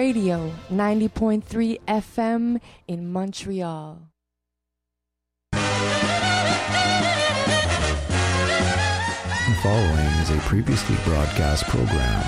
Radio 90.3 FM in Montreal. The following is a previously broadcast program.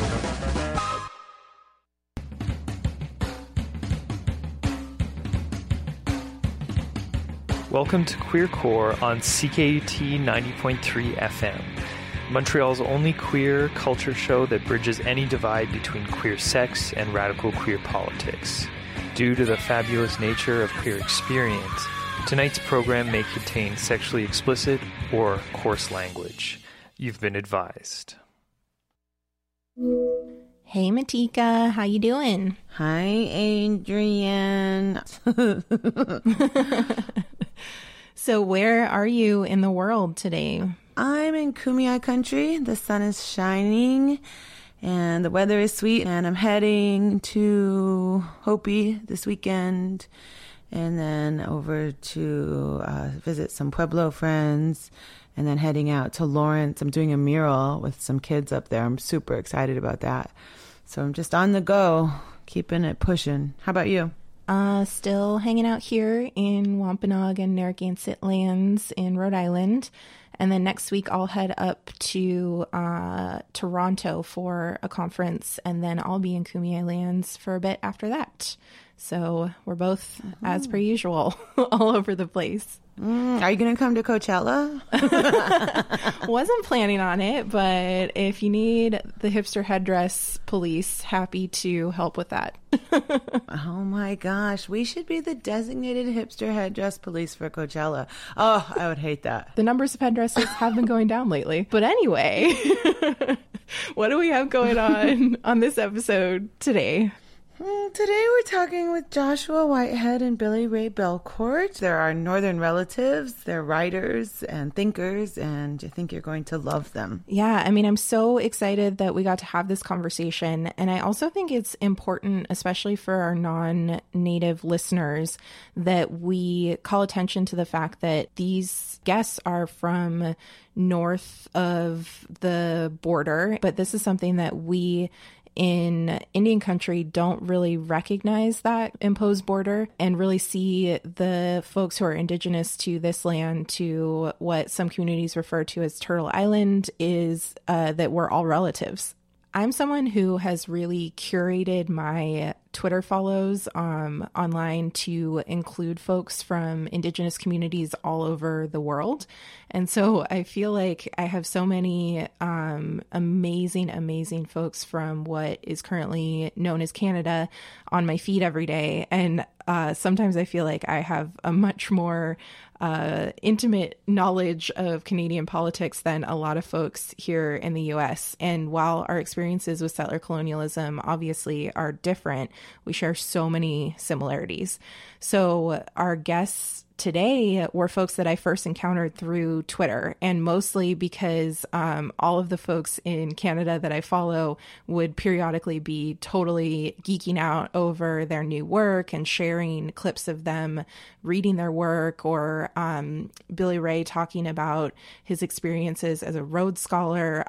Welcome to Queer Core on CKUT 90.3 FM, Montreal's only queer culture show that bridges any divide between queer sex and radical queer politics. Due to the fabulous nature of queer experience, tonight's program may contain sexually explicit or coarse language. You've been advised. Hey, Matika, how you doing? Hi, Adrian. So where are you in the world today? I'm in Kumeyaay country. The sun is shining and the weather is sweet, and I'm heading to Hopi this weekend and then over to visit some Pueblo friends, and then heading out to Lawrence. I'm doing a mural with some kids up there. I'm super excited about that. So I'm just on the go, keeping it pushing. How about you? Still hanging out here in Wampanoag and Narragansett lands in Rhode Island. And then next week I'll head up to Toronto for a conference, and then I'll be in Kumeyaay lands for a bit after that. So we're both, as per usual, all over the place. Are you going to come to Coachella? Wasn't planning on it, but if you need the hipster headdress police, happy to help with that. Oh my gosh, we should be the designated hipster headdress police for Coachella. Oh, I would hate that. The numbers of headdresses have been going down lately. But anyway, what do we have going on this episode today? Today we're talking with Joshua Whitehead and Billy Ray Belcourt. They're our northern relatives. They're writers and thinkers, and I think you're going to love them. Yeah, I mean, I'm so excited that we got to have this conversation. And I also think it's important, especially for our non-native listeners, that we call attention to the fact that these guests are from north of the border. But this is something that we in Indian country don't really recognize, that imposed border, and really see the folks who are indigenous to this land, to what some communities refer to as Turtle Island, is that we're all relatives. I'm someone who has really curated my Twitter follows online to include folks from indigenous communities all over the world. And so I feel like I have so many amazing folks from what is currently known as Canada on my feed every day. And sometimes I feel like I have a much more intimate knowledge of Canadian politics than a lot of folks here in the US. And while our experiences with settler colonialism obviously are different, we share so many similarities. So our guests today were folks that I first encountered through Twitter, and mostly because all of the folks in Canada that I follow would periodically be totally geeking out over their new work and sharing clips of them reading their work, or Billy Ray talking about his experiences as a Rhodes Scholar.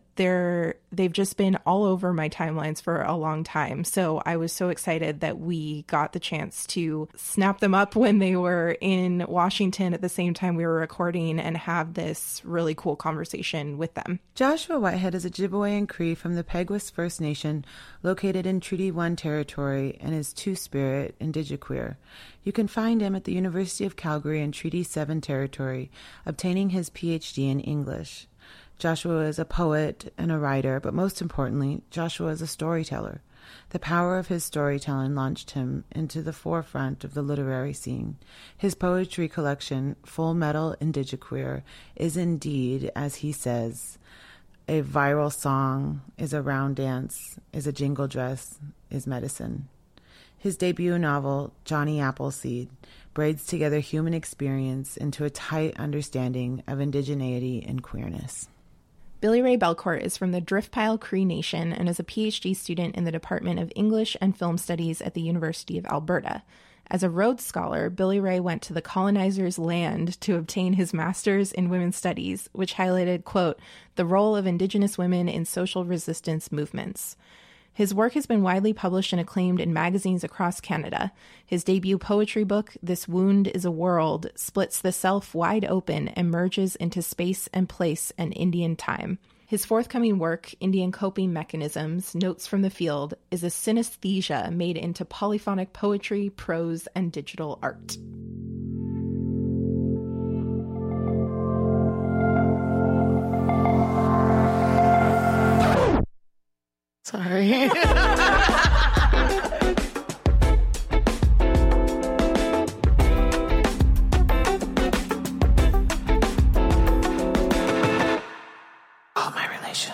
They've just been all over my timelines for a long time. So I was so excited that we got the chance to snap them up when they were in Washington at the same time we were recording, and have this really cool conversation with them. Joshua Whitehead is a Ojibwe and Cree from the Peguis First Nation, located in Treaty 1 territory, and is Two-Spirit Indigiqueer. You can find him at the University of Calgary in Treaty 7 territory, obtaining his PhD in English. Joshua is a poet and a writer, but most importantly, Joshua is a storyteller. The power of his storytelling launched him into the forefront of the literary scene. His poetry collection, Full Metal Indigiqueer, is indeed, as he says, a viral song, is a round dance, is a jingle dress, is medicine. His debut novel, Johnny Appleseed, braids together human experience into a tight understanding of indigeneity and queerness. Billy Ray Belcourt is from the Driftpile Cree Nation and is a PhD student in the Department of English and Film Studies at the University of Alberta. As a Rhodes Scholar, Billy Ray went to the colonizer's land to obtain his master's in women's studies, which highlighted, quote, the role of Indigenous women in social resistance movements. His work has been widely published and acclaimed in magazines across Canada. His debut poetry book, This Wound is a World, splits the self wide open and merges into space and place and Indian time. His forthcoming work, Indian Coping Mechanisms, Notes from the Field, is a synesthesia made into polyphonic poetry, prose, and digital art. Sorry. All my relations.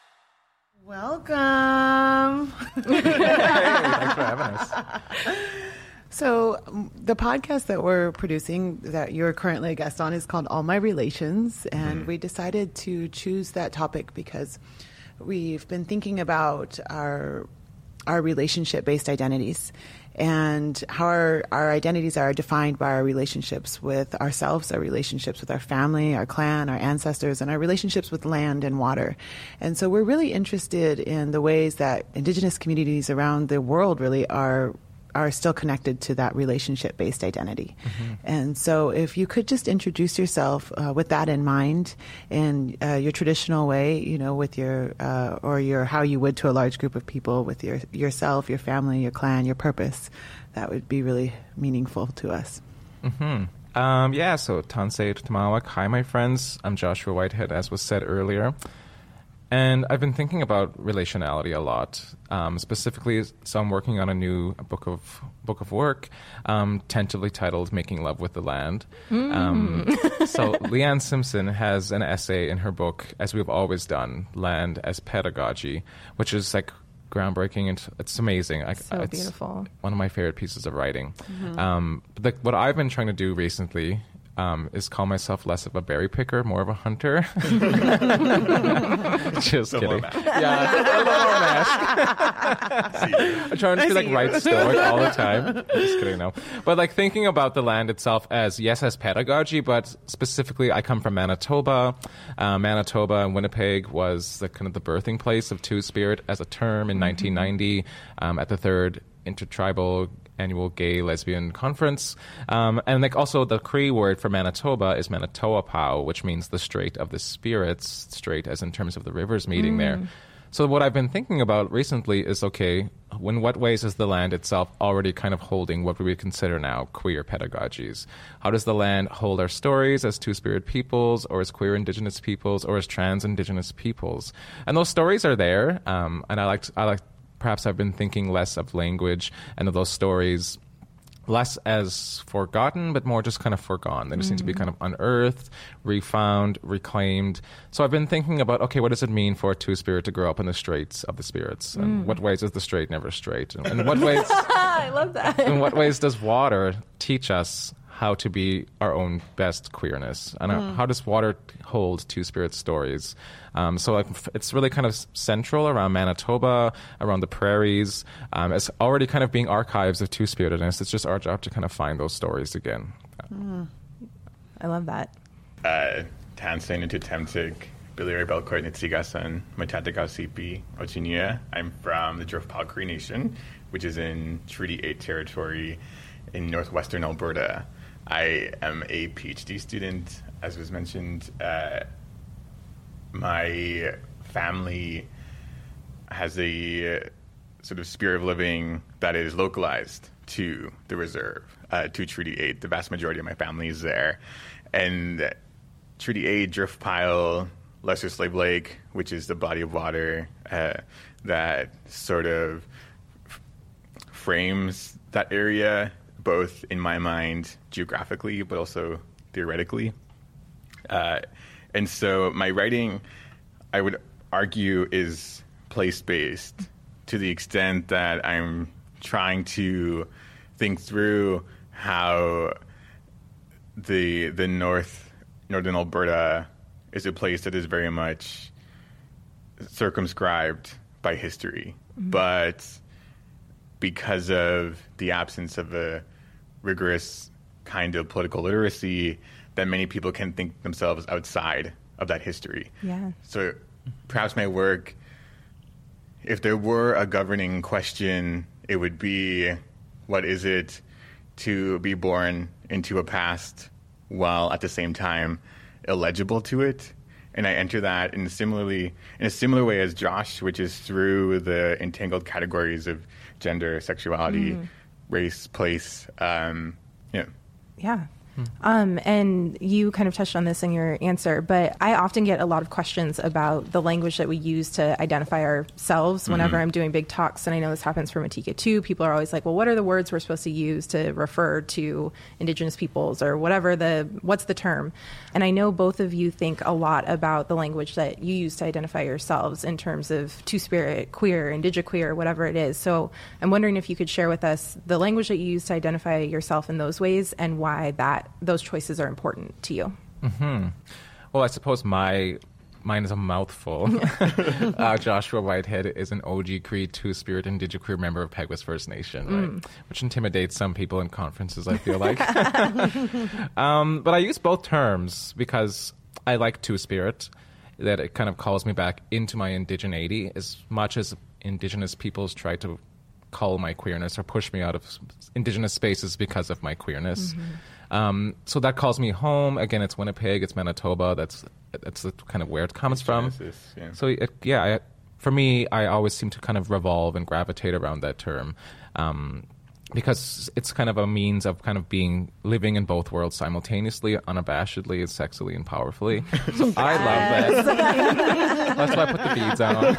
Welcome. Hey, thanks for having us. So the podcast that we're producing that you're currently a guest on is called All My Relations. And we decided to choose that topic because we've been thinking about our relationship-based identities and how our identities are defined by our relationships with ourselves, our relationships with our family, our clan, our ancestors, and our relationships with land and water. And so we're really interested in the ways that Indigenous communities around the world really are still connected to that relationship-based identity. And so if you could just introduce yourself with that in mind in your traditional way, you know, with your how you would to a large group of people, with yourself, your family, your clan, your purpose, that would be really meaningful to us. So Tansei Tamawak. Hi, my friends. I'm Joshua Whitehead, as was said earlier. And I've been thinking about relationality a lot. Specifically, so I'm working on a new book of work, tentatively titled "Making Love with the Land." So Leanne Simpson has an essay in her book, "As We've Always Done: Land as Pedagogy," which is like groundbreaking and it's amazing. It's beautiful. One of my favorite pieces of writing. But what I've been trying to do recently is call myself less of a berry picker, more of a hunter. Just kidding. Yeah, a little more mask. I'm trying to be like right stoic all the time. Just kidding, no. But like thinking about the land itself as pedagogy, but specifically I come from Manitoba. Manitoba and Winnipeg was the kind of the birthing place of Two-Spirit as a term in 1990 at the third Intertribal Annual Gay Lesbian Conference. And like also the Cree word for Manitoba is Manitoapau, which means the Strait of the Spirits, straight as in terms of the rivers meeting there. So what I've been thinking about recently is, okay, in what ways is the land itself already kind of holding what we would consider now queer pedagogies? How does the land hold our stories as Two-Spirit peoples, or as queer Indigenous peoples, or as trans Indigenous peoples? And those stories are there, and I like perhaps I've been thinking less of language and of those stories less as forgotten, but more just kind of forgone. They just need to be kind of unearthed, refound, reclaimed. So I've been thinking about, okay, what does it mean for a Two-Spirit to grow up in the Straits of the Spirits? And what ways is the Strait never straight? And in what ways... I love that. In what ways does water teach us how to be our own best queerness? And how does water hold Two-Spirit stories? So like, it's really kind of central around Manitoba, around the prairies. It's already kind of being archives of Two-Spiritedness. It's just our job to kind of find those stories again. I love that. Tansei Nutu Temtik, Biliri Belcoit Nitsigasan, Matatagasipi, Ochinia. I'm from the Driftpile Cree Nation, which is in Treaty 8 territory in northwestern Alberta. I am a PhD student, as was mentioned. My family has a sort of spirit of living that is localized to the reserve, to Treaty 8. The vast majority of my family is there. And Treaty 8, Driftpile, Lesser Slave Lake, which is the body of water that sort of frames that area, both in my mind geographically, but also theoretically. And so my writing, I would argue, is place-based to the extent that I'm trying to think through how the northern Alberta is a place that is very much circumscribed by history. But because of the absence of a rigorous kind of political literacy, that many people can think themselves outside of that history. Yeah. So perhaps my work if there were a governing question, it would be, what is it to be born into a past while at the same time illegible to it? And I enter that in a similar way as Josh, which is through the entangled categories of gender, sexuality, race, place. Yeah. And you kind of touched on this in your answer, but I often get a lot of questions about the language that we use to identify ourselves whenever I'm doing big talks. And I know this happens for Matika too. People are always like, well, what are the words we're supposed to use to refer to Indigenous peoples or what's the term? And I know both of you think a lot about the language that you use to identify yourselves in terms of two-spirit, queer, indigiqueer, whatever it is. So I'm wondering if you could share with us the language that you use to identify yourself in those ways and why those choices are important to you. Well, I suppose mine is a mouthful. Joshua Whitehead is an OG Cree two-spirit indigiqueer member of Peguis First Nation, right? Which intimidates some people in conferences, I feel like. But I use both terms because I like two-spirit, that it kind of calls me back into my indigeneity as much as Indigenous peoples try to cull my queerness or push me out of Indigenous spaces because of my queerness. So that calls me home. Again, it's Winnipeg, it's Manitoba. That's the kind of where it comes from. Yeah. So for me, I always seem to kind of revolve and gravitate around that term, because it's kind of a means of kind of living in both worlds simultaneously, unabashedly, and sexily and powerfully. So I love that. That's why I put the beads on.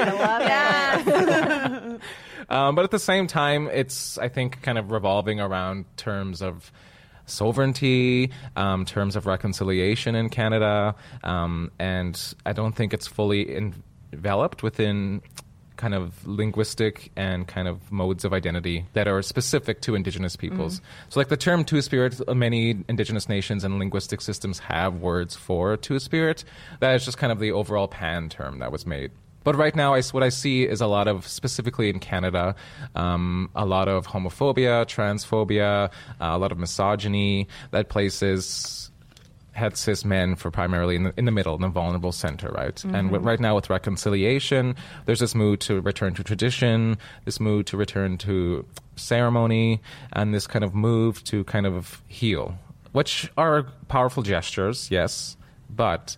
I love it. But at the same time, it's, I think, kind of revolving around terms of sovereignty, terms of reconciliation in Canada, and I don't think it's fully enveloped within kind of linguistic and kind of modes of identity that are specific to Indigenous peoples. So like the term two-spirit, many Indigenous nations and linguistic systems have words for two-spirit. That is just kind of the overall pan term that was made. But right now, what I see is a lot of, specifically in Canada, a lot of homophobia, transphobia, a lot of misogyny that places het cis men for primarily in the middle, in the vulnerable center, right? And right now with reconciliation, there's this mood to return to tradition, this mood to return to ceremony, and this kind of move to kind of heal, which are powerful gestures, yes, but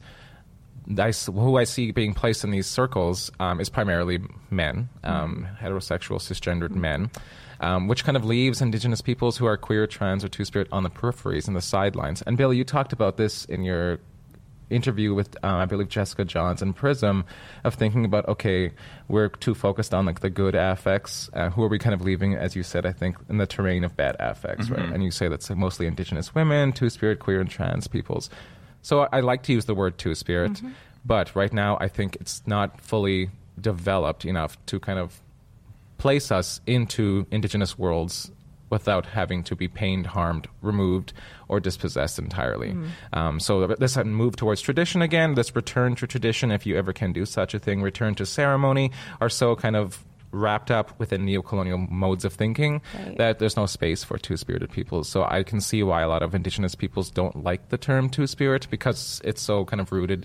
who I see being placed in these circles is primarily men, heterosexual, cisgendered men, which kind of leaves Indigenous peoples who are queer, trans, or two-spirit on the peripheries and the sidelines. And Billy, you talked about this in your interview with, I believe, Jessica Johns and Prism, of thinking about, okay, we're too focused on like the good affects. Who are we kind of leaving, as you said, I think, in the terrain of bad affects, right? And you say that's mostly Indigenous women, two-spirit, queer, and trans peoples. So I like to use the word two-spirit, but right now I think it's not fully developed enough to kind of place us into Indigenous worlds without having to be pained, harmed, removed, or dispossessed entirely. So this move towards tradition again, this return to tradition, if you ever can do such a thing, return to ceremony, are so kind of wrapped up within neocolonial modes of thinking that there's no space for two-spirited peoples. So I can see why a lot of Indigenous peoples don't like the term two-spirit, because it's so kind of rooted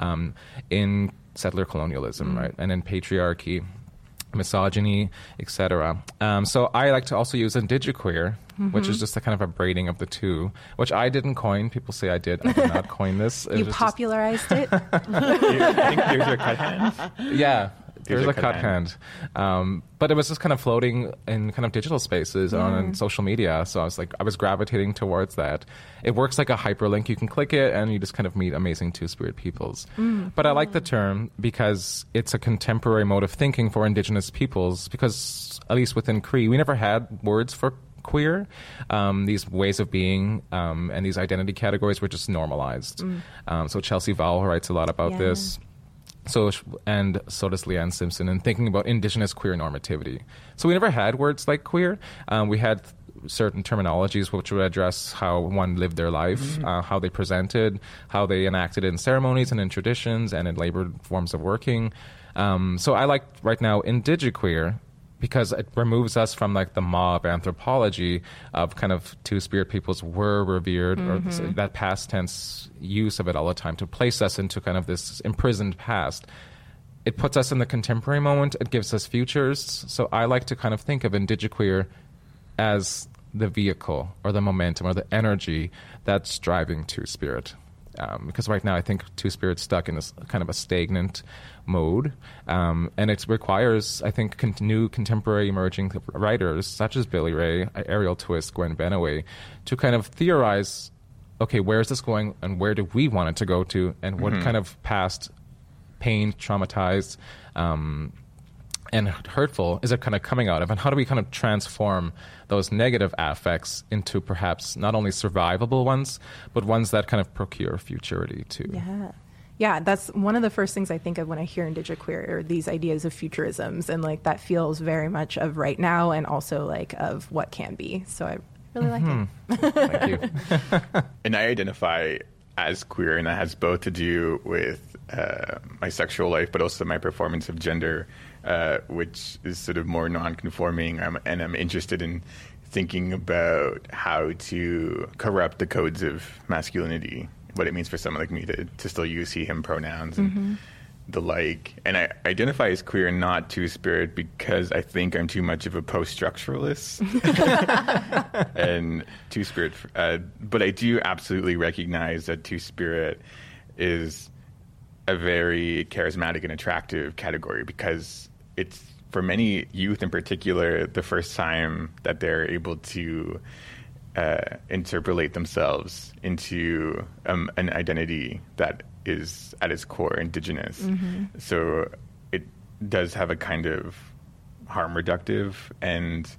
in settler colonialism, right, and in patriarchy, misogyny, etc. So I like to also use indigiqueer, which is just a kind of a braiding of the two, which I didn't coin. People say I did. I did not coin this. You popularized it? I think there's a cut hand. Yeah. There's a cut hand. But it was just kind of floating in kind of digital spaces on social media. So I was gravitating towards that. It works like a hyperlink. You can click it and you just kind of meet amazing two-spirit peoples. But I like the term because it's a contemporary mode of thinking for Indigenous peoples, because at least within Cree, we never had words for queer. These ways of being and these identity categories were just normalized. So Chelsea Vowell writes a lot about this. So does Leanne Simpson, in thinking about Indigenous queer normativity. So we never had words like queer. We had certain terminologies which would address how one lived their life, how they presented, how they enacted in ceremonies and in traditions and in labor forms of working. So I like right now indigiqueer, because it removes us from like the mob anthropology of kind of two-spirit peoples were revered, or that past tense use of it all the time to place us into kind of this imprisoned past. it puts us in the contemporary moment. It gives us futures. So I like to kind of think of indigiqueer as the vehicle or the momentum or the energy that's driving Two-Spirit. Because right now I think Two-Spirit's stuck in this kind of a stagnant mode. And it requires, I think, new contemporary emerging writers such as Billy Ray, Ariel Twist, Gwen Benaway, to kind of theorize, okay, where is this going and where do we want it to go to, and what kind of past pain, traumatized, and hurtful is it kind of coming out of, and how do we kind of transform those negative affects into perhaps not only survivable ones, but ones that kind of procure futurity too. Yeah, that's one of the first things I think of when I hear indigiqueer, are these ideas of futurisms, and like that feels very much of right now and also like of what can be. So I really like it. Thank you. And I identify as queer, and that has both to do with my sexual life, but also my performance of gender, which is sort of more non-conforming, and I'm interested in thinking about how to corrupt the codes of masculinity, what it means for someone like me to still use he, him pronouns and the like. And I identify as queer and not Two-Spirit because I think I'm too much of a post-structuralist and Two-Spirit. But I do absolutely recognize that Two-Spirit is a very charismatic and attractive category because it's, for many youth in particular, the first time that they're able to interpolate themselves into an identity that is at its core indigenous. So it does have a kind of harm reductive and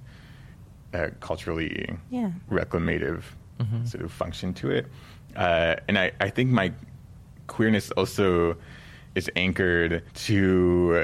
culturally reclamative sort of function to it. And I think my queerness also is anchored to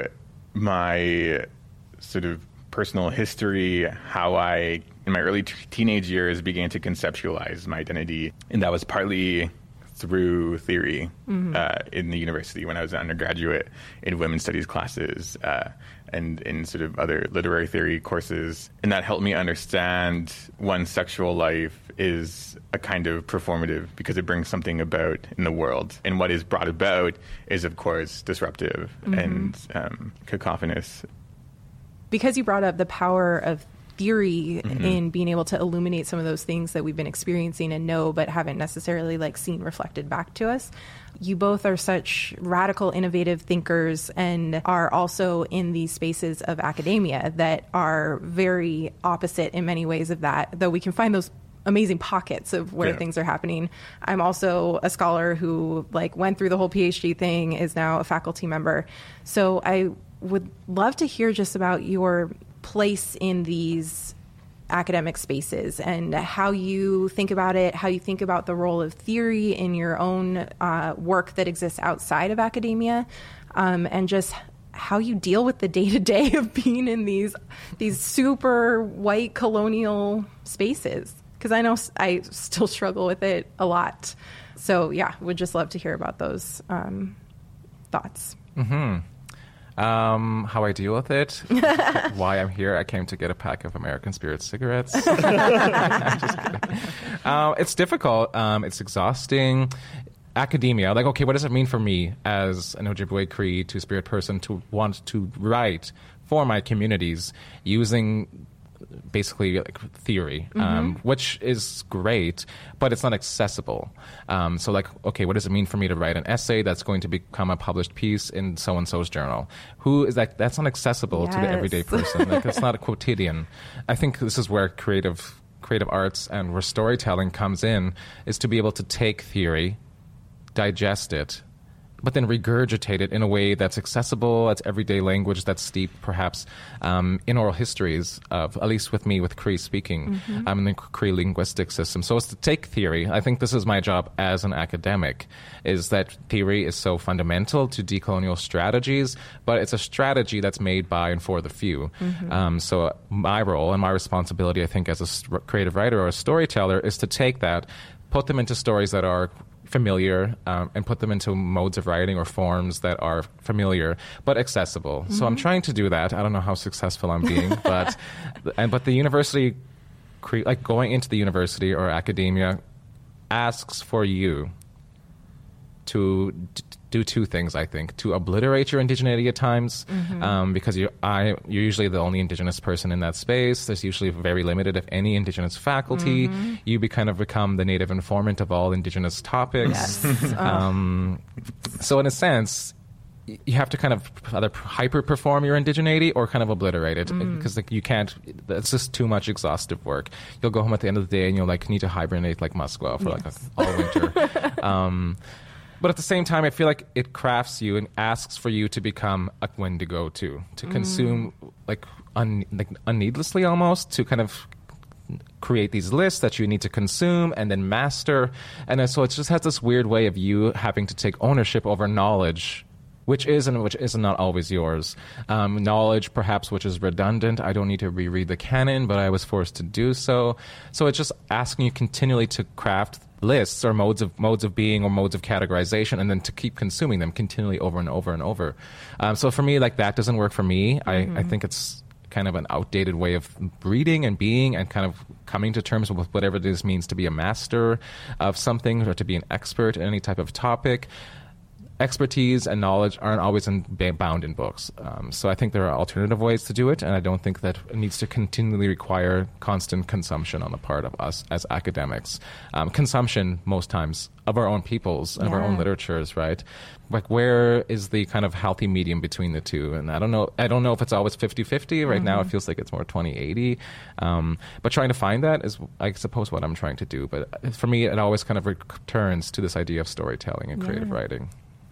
my sort of personal history, how I, in my early teenage years, began to conceptualize my identity. And that was partly through theory in the university when I was an undergraduate in women's studies classes and in sort of other literary theory courses. And that helped me understand one's sexual life is a kind of performative because it brings something about in the world. And what is brought about is, of course, disruptive and cacophonous. Because you brought up the power of theory in being able to illuminate some of those things that we've been experiencing and know but haven't necessarily like seen reflected back to us. You both are such radical, innovative thinkers and are also in these spaces of academia that are very opposite in many ways of that, though we can find those amazing pockets of where things are happening. I'm also a scholar who like went through the whole PhD thing, is now a faculty member. So I would love to hear just about your place in these academic spaces and how you think about it, how you think about the role of theory in your own work that exists outside of academia, and just how you deal with the day-to-day of being in these super white colonial spaces. Because I know I still struggle with it a lot. So yeah, would just love to hear about those thoughts. How I deal with it, why I'm here. I came to get a pack of American Spirit cigarettes. Just kidding. It's difficult. It's exhausting. Academia, like, okay, what does it mean for me as an Ojibwe Cree Two-Spirit person to want to write for my communities using basically like theory, which is great, but it's not accessible. So like, okay, what does it mean for me to write an essay that's going to become a published piece in so-and-so's journal? Who is that? That's not accessible to the everyday person. Like, it's not a quotidian. I think this is where creative arts and where storytelling comes in, is to be able to take theory, digest it, but then regurgitate it in a way that's accessible, that's everyday language, that's steeped perhaps in oral histories of, at least with me, with Cree speaking, in the Cree linguistic system. So it's to take theory. I think this is my job as an academic, is that theory is so fundamental to decolonial strategies, but it's a strategy that's made by and for the few. So my role and my responsibility, I think, as a creative writer or a storyteller, is to take that, put them into stories that are familiar, and put them into modes of writing or forms that are familiar but accessible. So I'm trying to do that. I don't know how successful I'm being, but the university, like going into the university or academia, asks for you to do two things, I think: to obliterate your indigeneity at times, because you're usually the only indigenous person in that space. There's usually very limited, if any, indigenous faculty. You kind of become the native informant of all indigenous topics. Yes. So in a sense, you have to kind of either hyper-perform your indigeneity or kind of obliterate it, because like you can't. It's just too much exhaustive work. You'll go home at the end of the day and you'll like need to hibernate like Musqueam for like all winter. But at the same time, I feel like it crafts you and asks for you to become a Wendigo too, to consume like unneedlessly almost, to kind of create these lists that you need to consume and then master. And so it just has this weird way of you having to take ownership over knowledge, which is and which is not always yours. Knowledge, perhaps, which is redundant. I don't need to reread the canon, but I was forced to do so. So it's just asking you continually to craft lists or modes of being or modes of categorization, and then to keep consuming them continually over and over and over. So for me, like, that doesn't work for me. I think it's kind of an outdated way of reading and being and kind of coming to terms with whatever this means to be a master of something or to be an expert in any type of topic. Expertise and knowledge aren't always bound in books. So I think there are alternative ways to do it, and I don't think that it needs to continually require constant consumption on the part of us as academics. Consumption, most times, of our own peoples and of our own literatures, right? Like, where is the kind of healthy medium between the two? And I don't know if it's always 50-50. Right now it feels like it's more 20-80. But trying to find that is, I suppose, what I'm trying to do. But for me, it always kind of returns to this idea of storytelling and creative writing.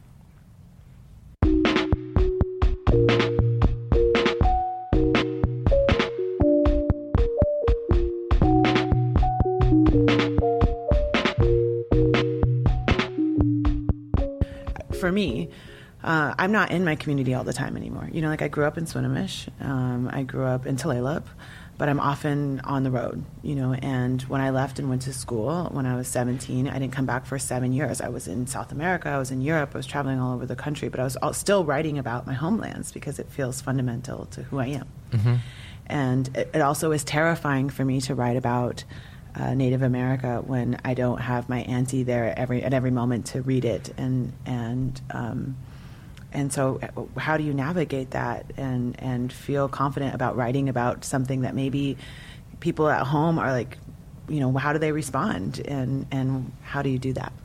For me, I'm not in my community all the time anymore. You know, like, I grew up in Swinomish. I grew up in Tulalip, but I'm often on the road, you know, and when I left and went to school when I was 17, I didn't come back for 7 years. I was in South America, I was in Europe, I was traveling all over the country, but I was still writing about my homelands because it feels fundamental to who I am. And it also is terrifying for me to write about Native America when I don't have my auntie there at every moment to read it, and so how do you navigate that and feel confident about writing about something that maybe people at home are like, you know, how do they respond, and how do you do that?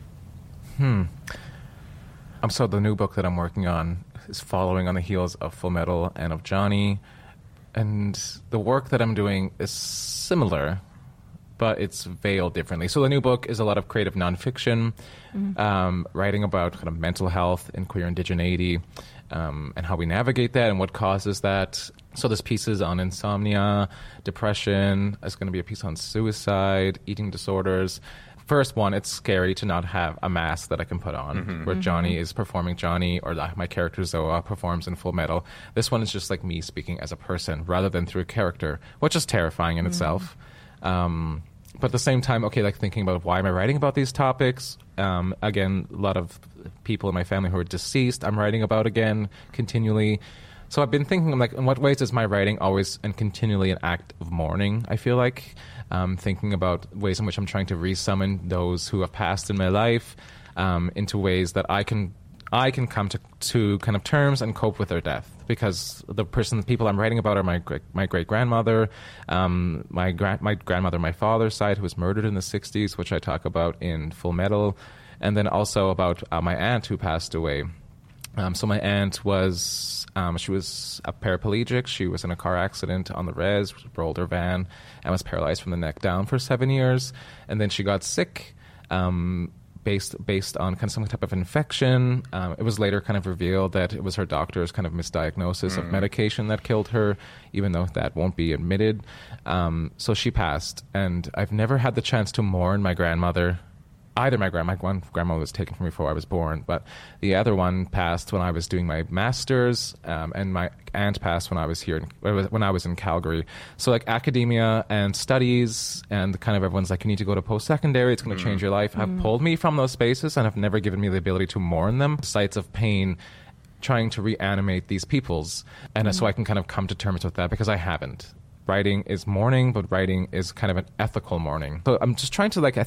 So the new book that I'm working on is following on the heels of Full Metal and of Johnny, and the work that I'm doing is similar, but it's veiled differently. So the new book is a lot of creative nonfiction, writing about kind of mental health and queer indigeneity, and how we navigate that and what causes that. So there's pieces on insomnia, depression. There's going to be a piece on suicide, eating disorders. First one, it's scary to not have a mask that I can put on, where Johnny is performing Johnny, or my character Zoa performs in Full Metal. This one is just like me speaking as a person rather than through a character, which is terrifying in itself. But at the same time, okay, like, thinking about why am I writing about these topics? Again, a lot of people in my family who are deceased, I'm writing about again continually. So I've been thinking, like, in what ways is my writing always and continually an act of mourning, I feel like? Thinking about ways in which I'm trying to resummon those who have passed in my life into ways that I can come to kind of terms and cope with their death, because the people I'm writing about are my great grandmother, my grandmother, my father's side, who was murdered in the 60s, which I talk about in Full Metal, and then also about my aunt who passed away. So my aunt was she was a paraplegic. She was in a car accident on the res, rolled her van, and was paralyzed from the neck down for 7 years, and then she got sick. Based on kind of some type of infection. It was later kind of revealed that it was her doctor's kind of misdiagnosis of medication that killed her, even though that won't be admitted. So she passed, and I've never had the chance to mourn my grandmother. Either my one grandmother was taken from me before I was born, but the other one passed when I was doing my master's, and my aunt passed when I was in Calgary. So, like, academia and studies and kind of everyone's like, you need to go to post-secondary, it's going to change your life, have pulled me from those spaces and have never given me the ability to mourn them. Sites of pain, trying to reanimate these peoples. And so I can kind of come to terms with that, because I haven't. Writing is mourning, but writing is kind of an ethical mourning. So I'm just trying to, like, I think,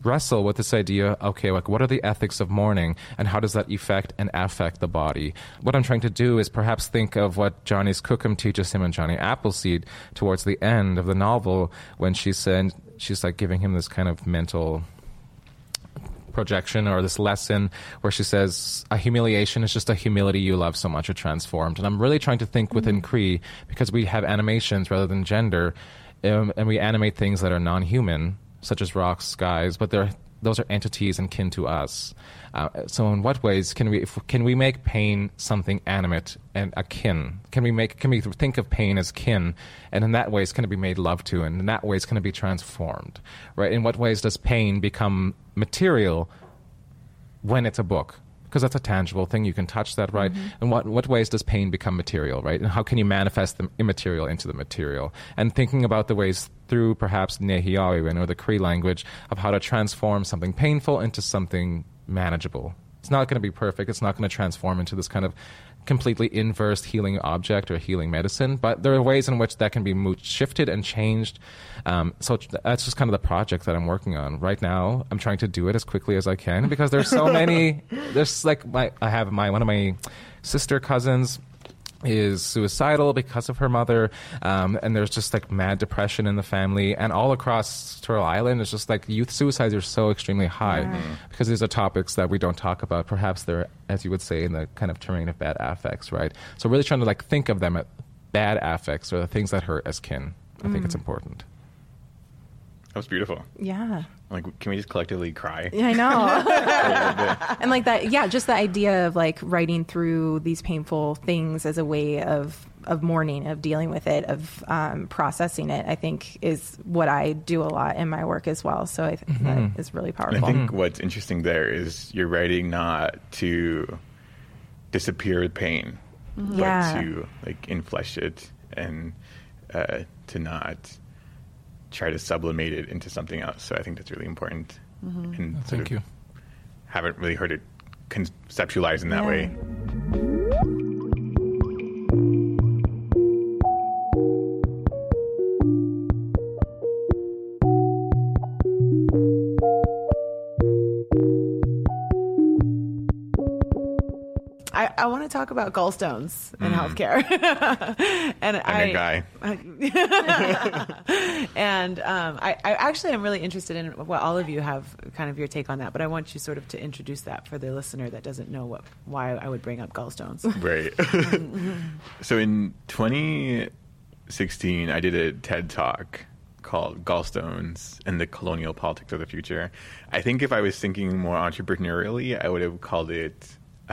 wrestle with this idea, okay, like what are the ethics of mourning and how does that affect the body? What I'm trying to do is perhaps think of what Johnny Cookham teaches him in Johnny Appleseed towards the end of the novel when she's like giving him this kind of mental projection or this lesson where she says a humiliation is just a humility you love so much or transformed. And I'm really trying to think within Cree, because we have animations rather than gender, and we animate things that are non-human, such as rocks, skies, but those are entities and kin to us. So in what ways can we make pain something animate and akin? Can we think of pain as kin, and in that ways can it be made love to, and in that ways can it be transformed, right? In what ways does pain become material when it's a book? Because that's a tangible thing, you can touch that, right? And what ways does pain become material, right? And how can you manifest the immaterial into the material? And thinking about the ways through perhaps Nehiyawen or the Cree language of how to transform something painful into something manageable. It's not going to be perfect. It's not going to transform into this kind of completely inverse healing object or healing medicine, but there are ways in which that can be shifted and changed. So that's just kind of the project that I'm working on right now. I'm trying to do it as quickly as I can because there's so many. There's like one of my sister cousins is suicidal because of her mother, and there's just like mad depression in the family, and all across Turtle Island it's just like youth suicides are so extremely high because these are topics that we don't talk about. Perhaps they're, as you would say, in the kind of terrain of bad affects, right? So really trying to like think of them at bad affects or the things that hurt as kin. I think it's important. That was beautiful. Yeah. Like, can we just collectively cry? Yeah, I know. And like that, yeah, just the idea of like writing through these painful things as a way of mourning, of dealing with it, of processing it, I think is what I do a lot in my work as well. So I think that is really powerful. I think what's interesting there is you're writing not to disappear with pain, but to like inflesh it and to not try to sublimate it into something else. So I think that's really important. And Thank you. Haven't really heard it conceptualized in that way. I want to talk about gallstones in healthcare. And I'm your guy. And I actually am really interested in what all of you have kind of your take on that, but I want you sort of to introduce that for the listener that doesn't know why I would bring up gallstones. Right. So in 2016, I did a TED Talk called Gallstones and the Colonial Politics of the Future. I think if I was thinking more entrepreneurially, I would have called it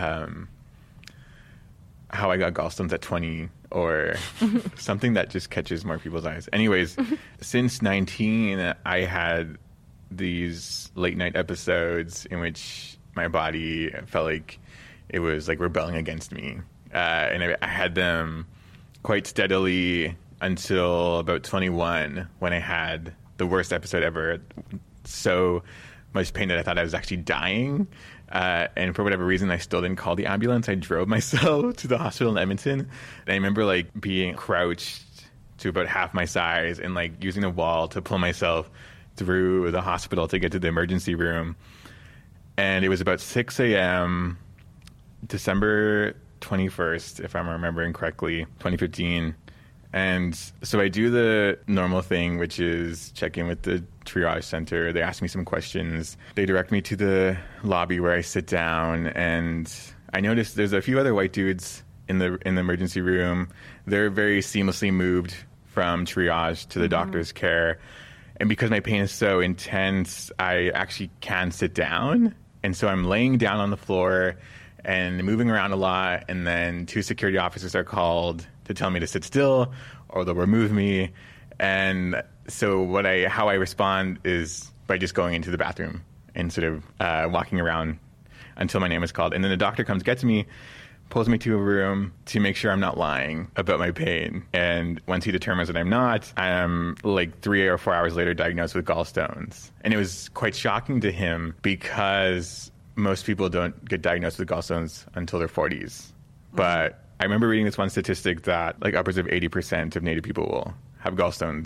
How I Got Gallstones at 20, or something that just catches more people's eyes. Anyways, since 19, I had these late night episodes in which my body felt like it was like rebelling against me. And I had them quite steadily until about 21, when I had the worst episode ever. So much pain that I thought I was actually dying. And for whatever reason, I still didn't call the ambulance. I drove myself to the hospital in Edmonton. And I remember like being crouched to about half my size and like using a wall to pull myself through the hospital to get to the emergency room. And it was about 6 a.m., December 21st, if I'm remembering correctly, 2015. And so I do the normal thing, which is check in with the triage center. They ask me some questions. They direct me to the lobby where I sit down, and I notice there's a few other white dudes in the emergency room. They're very seamlessly moved from triage to the doctor's care. And because my pain is so intense, I actually can sit down. And so I'm laying down on the floor and moving around a lot. And then 2 security officers are called to tell me to sit still or they'll remove me. And so how I respond is by just going into the bathroom and sort of walking around until my name is called. And then the doctor comes, gets me, pulls me to a room to make sure I'm not lying about my pain. And once he determines that I'm not, I'm like 3 or 4 hours later diagnosed with gallstones. And it was quite shocking to him because most people don't get diagnosed with gallstones until their 40s. But I remember reading this one statistic that like upwards of 80% of Native people will have gallstones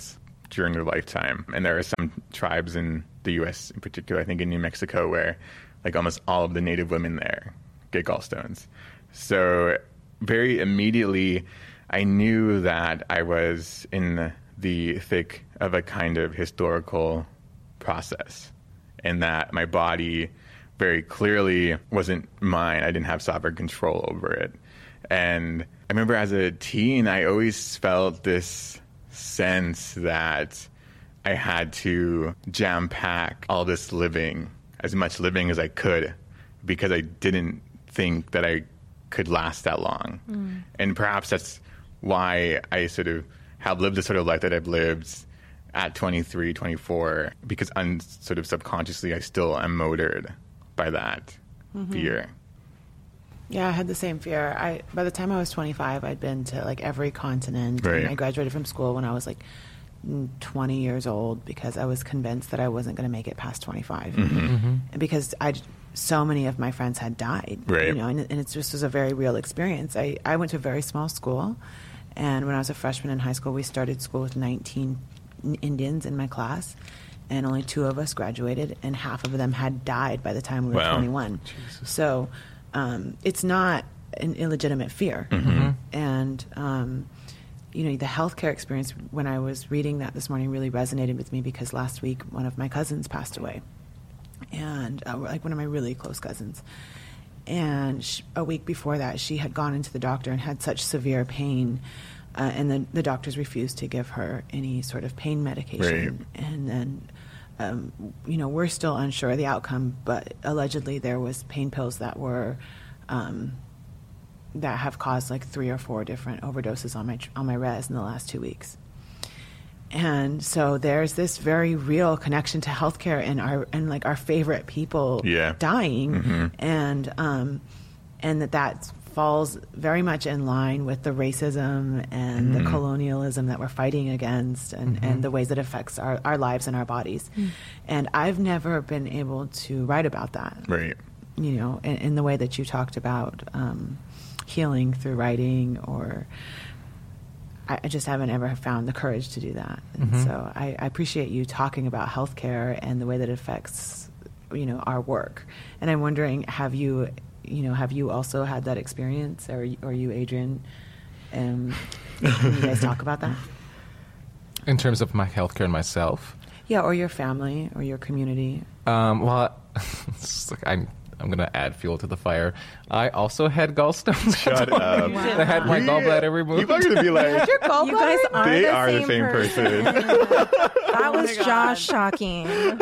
during their lifetime. And there are some tribes in the U.S. in particular, I think in New Mexico, where like almost all of the native women there get gallstones. So very immediately, I knew that I was in the thick of a kind of historical process, and that my body very clearly wasn't mine. I didn't have sovereign control over it. And I remember as a teen, I always felt this sense that I had to jam pack all this living, as much living as I could, because I didn't think that I could last that long. And perhaps that's why I sort of have lived the sort of life that I've lived at 23, 24, because sort of subconsciously I still am motored by that fear. Yeah, I had the same fear. By the time I was 25, I'd been to like every continent. Right. And I graduated from school when I was like 20 years old because I was convinced that I wasn't going to make it past 25. And because so many of my friends had died, Right. you know, and it just was a very real experience. I went to a very small school, and when I was a freshman in high school, we started school with 19 Indians in my class, and only 2 of us graduated, and half of them had died by the time we were Wow. 21. So it's not an illegitimate fear. And, you know, the healthcare experience, when I was reading that this morning, really resonated with me because last week one of my cousins passed away, and like one of my really close cousins. And a week before that, she had gone into the doctor and had such severe pain, and the doctors refused to give her any sort of pain medication. Right. And then, you know, we're still unsure of the outcome, but allegedly there was pain pills that were that have caused like 3 or 4 different overdoses on my res in the last 2 weeks. And so there's this very real connection to healthcare and like our favorite people dying, and that falls very much in line with the racism and the colonialism that we're fighting against, and the ways it affects our lives and our bodies. And I've never been able to write about that, Right. you know, in the way that you talked about healing through writing, or I just haven't ever found the courage to do that. And so I appreciate you talking about healthcare and the way that it affects, you know, our work. And I'm wondering, have you also had that experience, or you, Adrian? Can you guys talk about that? In terms of my healthcare and myself? Yeah, or your family, or your community. Well, it's like I'm going to add fuel to the fire. I also had gallstones. Shut up. I had my gallbladder removed. People are going to be like, You guys aren't they the are the same person. That was Josh shocking.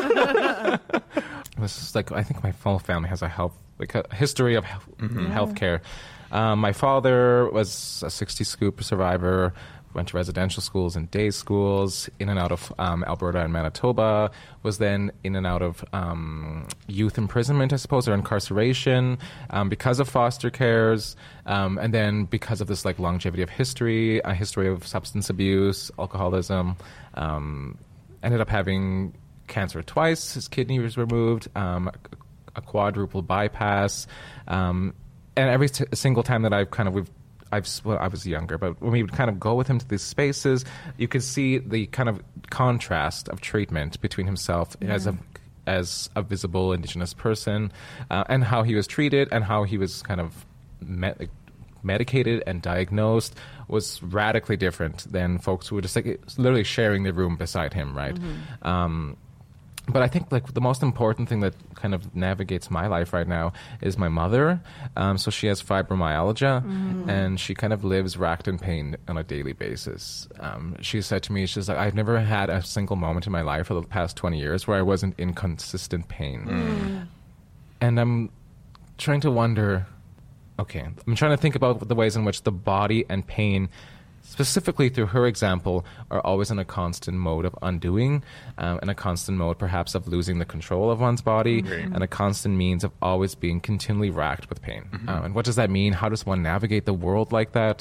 This is like, I think my whole family has a history of healthcare. My father was a 60 scoop survivor, went to residential schools and day schools, in and out of Alberta and Manitoba, was then in and out of youth imprisonment, I suppose, or incarceration because of foster cares, and then because of this like longevity of history, a history of substance abuse, alcoholism, ended up having cancer twice, his kidney was removed, a quadruple bypass, and every single time that I was younger, but when we would kind of go with him to these spaces, you could see the kind of contrast of treatment between himself as a visible Indigenous person, and how he was treated and how he was kind of medicated and diagnosed was radically different than folks who were just like literally sharing the room beside him, right? But I think like the most important thing that kind of navigates my life right now is my mother. So she has fibromyalgia, and she kind of lives racked in pain on a daily basis. She said to me, she's like, I've never had a single moment in my life for the past 20 years where I wasn't in consistent pain. And I'm trying to wonder, okay, I'm trying to think about the ways in which the body and pain, specifically through her example, are always in a constant mode of undoing, and a constant mode perhaps of losing the control of one's body, and a constant means of always being continually racked with pain. And what does that mean? How does one navigate the world like that?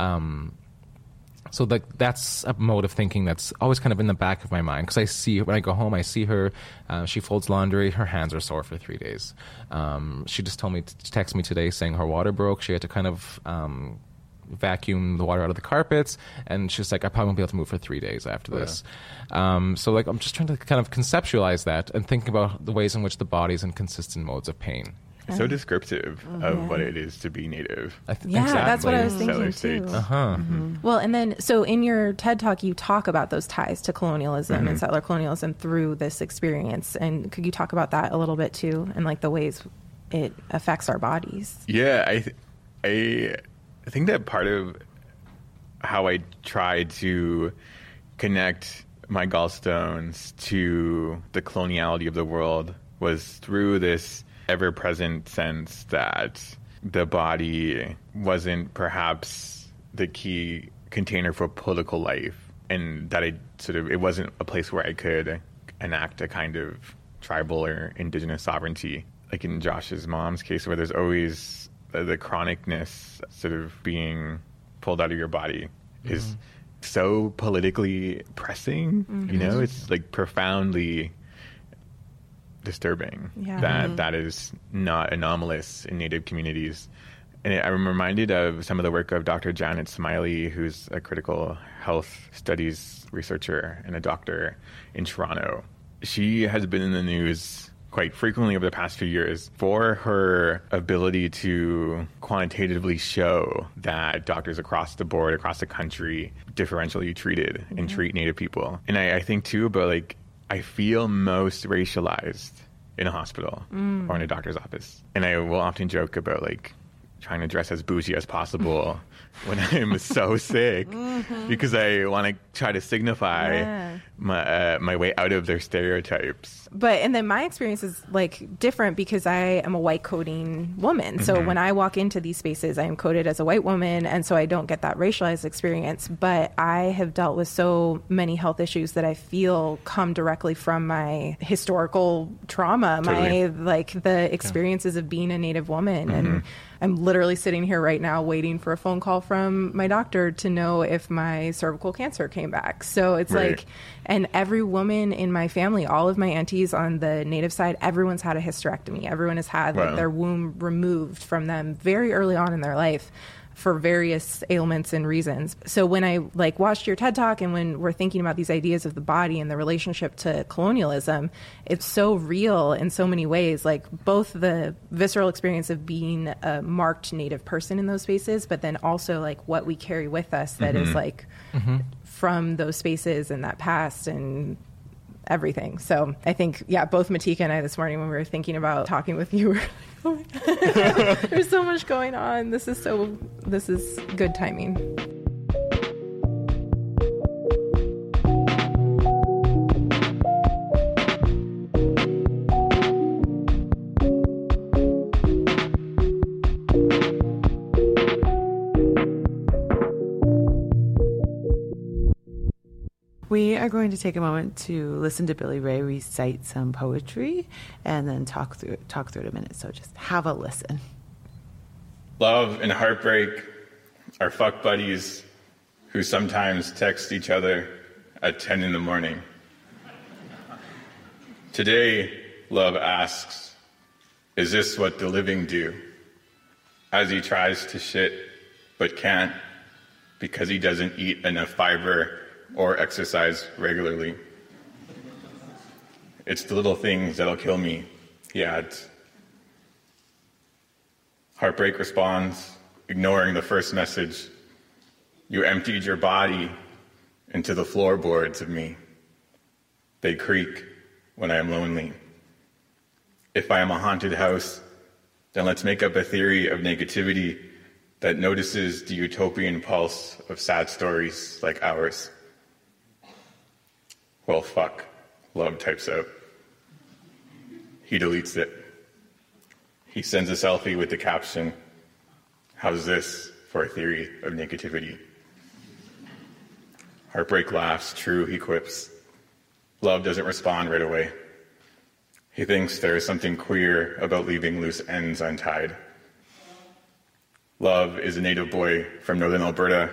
So that's a mode of thinking that's always kind of in the back of my mind, because I see, when I go home, I see her, she folds laundry, her hands are sore for 3 days. She just told me, text me today saying her water broke. She had to kind of vacuum the water out of the carpets. And she's like, I probably won't be able to move for 3 days after this. So like, I'm just trying to kind of conceptualize that and think about the ways in which the body is in consistent modes of pain. So descriptive of what it is to be Native. That's what I was thinking too. Well, and then, so in your TED Talk, you talk about those ties to colonialism and settler colonialism through this experience. And could you talk about that a little bit too, and like the ways it affects our bodies? Yeah, I think that part of how I try to connect my gallstones to the coloniality of the world was through this ever-present sense that the body wasn't perhaps the key container for political life, and that it wasn't a place where I could enact a kind of tribal or indigenous sovereignty, like in Josh's mom's case, where there's always the chronicness sort of being pulled out of your body is so politically pressing. You know, it's like profoundly disturbing that is not anomalous in Native communities. And I'm reminded of some of the work of Dr. Janet Smiley, who's a critical health studies researcher and a doctor in Toronto. She has been in the news quite frequently over the past few years for her ability to quantitatively show that doctors across the board, across the country, differentially treated and treat Native people. And I think too about like, I feel most racialized in a hospital or in a doctor's office. And I will often joke about like trying to dress as bougie as possible when I'm so sick because I want to try to signify my way out of their stereotypes. And then my experience is like different because I am a white coding woman. So when I walk into these spaces, I am coded as a white woman. And so I don't get that racialized experience. But I have dealt with so many health issues that I feel come directly from my historical trauma, the experiences of being a Native woman. And I'm literally sitting here right now waiting for a phone call from my doctor to know if my cervical cancer came back. So it's like, and every woman in my family, all of my aunties on the Native side, everyone's had a hysterectomy. Everyone has had like their womb removed from them very early on in their life for various ailments and reasons. So when I like watched your TED Talk and when we're thinking about these ideas of the body and the relationship to colonialism, it's so real in so many ways, like both the visceral experience of being a marked Native person in those spaces, but then also like what we carry with us that is like from those spaces and that past and everything. So I think, both Matika and I this morning when we were thinking about talking with you, were oh my God, there's so much going on. This is good timing. We are going to take a moment to listen to Billy Ray recite some poetry and then talk through it in a minute. So just have a listen. Love and heartbreak are fuck buddies who sometimes text each other at 10 in the morning. Today, love asks, is this what the living do? As he tries to shit, but can't because he doesn't eat enough fiber or exercise regularly. It's the little things that'll kill me, he adds. Heartbreak responds, ignoring the first message. You emptied your body into the floorboards of me. They creak when I am lonely. If I am a haunted house, then let's make up a theory of negativity that notices the utopian pulse of sad stories like ours. Well, fuck, love types out. He deletes it. He sends a selfie with the caption, how's this for a theory of negativity? Heartbreak laughs, true, he quips. Love doesn't respond right away. He thinks there is something queer about leaving loose ends untied. Love is a native boy from northern Alberta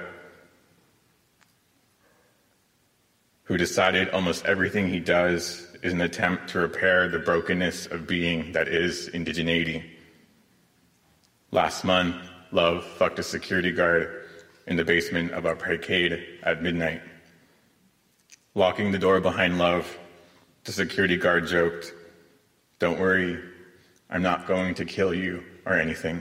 who decided almost everything he does is an attempt to repair the brokenness of being that is indigeneity. Last month, Love fucked a security guard in the basement of our parkade at midnight. Locking the door behind Love, the security guard joked, "Don't worry, I'm not going to kill you or anything."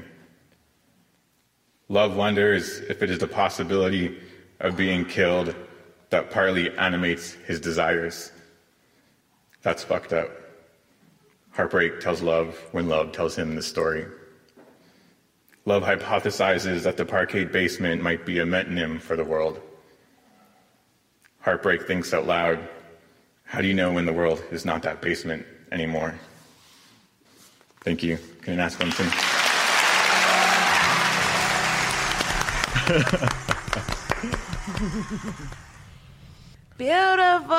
Love wonders if it is the possibility of being killed that partly animates his desires. That's fucked up. Heartbreak tells Love when Love tells him the story. Love hypothesizes that the parkade basement might be a metonym for the world. Heartbreak thinks out loud, how do you know when the world is not that basement anymore? Thank you. Can I ask one thing? Beautiful.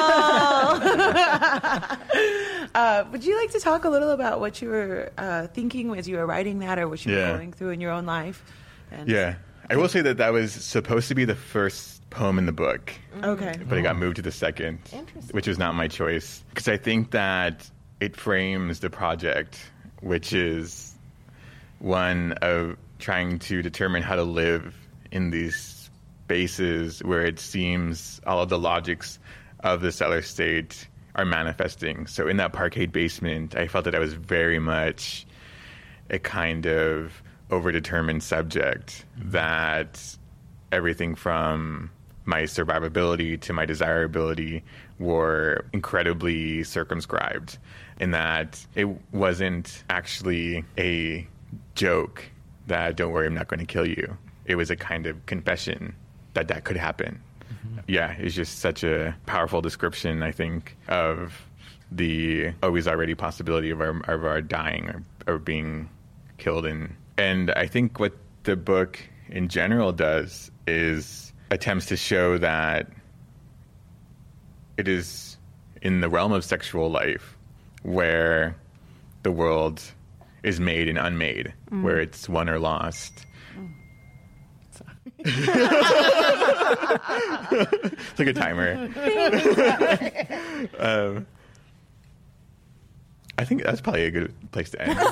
Would you like to talk a little about what you were thinking as you were writing that, or what you were going through in your own life? Yeah. I will say that was supposed to be the first poem in the book. Okay. But it got moved to the second, which was not my choice. Because I think that it frames the project, which is one of trying to determine how to live in these spaces where it seems all of the logics of the settler state are manifesting. So in that parkade basement, I felt that I was very much a kind of overdetermined subject, that everything from my survivability to my desirability were incredibly circumscribed, in that it wasn't actually a joke that, don't worry, I'm not going to kill you. It was a kind of confession that that could happen. Mm-hmm. Yeah, it's just such a powerful description, I think, of the always already possibility of our dying or being killed. And I think what the book in general does is attempts to show that it is in the realm of sexual life where the world is made and unmade, where it's won or lost. It's like a timer. I think that's probably a good place to end.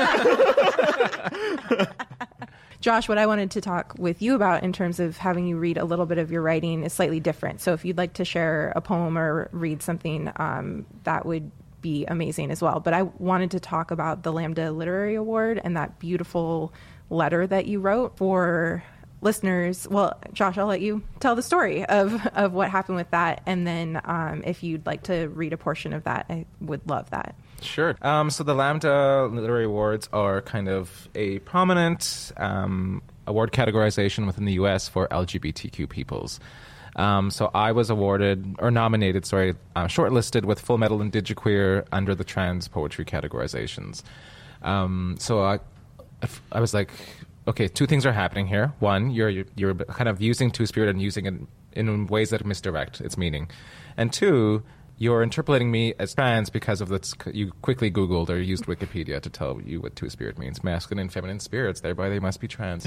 Josh, what I wanted to talk with you about in terms of having you read a little bit of your writing is slightly different. So if you'd like to share a poem or read something, that would be amazing as well. But I wanted to talk about the Lambda Literary Award and that beautiful letter that you wrote for listeners. Well, Josh, I'll let you tell the story of what happened with that. And then if you'd like to read a portion of that, I would love that. Sure. So the Lambda Literary Awards are kind of a prominent award categorization within the U.S. for LGBTQ peoples. So I was shortlisted with Full Metal and Digiqueer under the trans poetry categorizations. So I was like, okay, two things are happening here. One, you're kind of using Two-Spirit and using it in ways that misdirect its meaning. And two, you're interpolating me as trans because of this. You quickly Googled or used Wikipedia to tell you what Two-Spirit means. Masculine and feminine spirits, thereby they must be trans.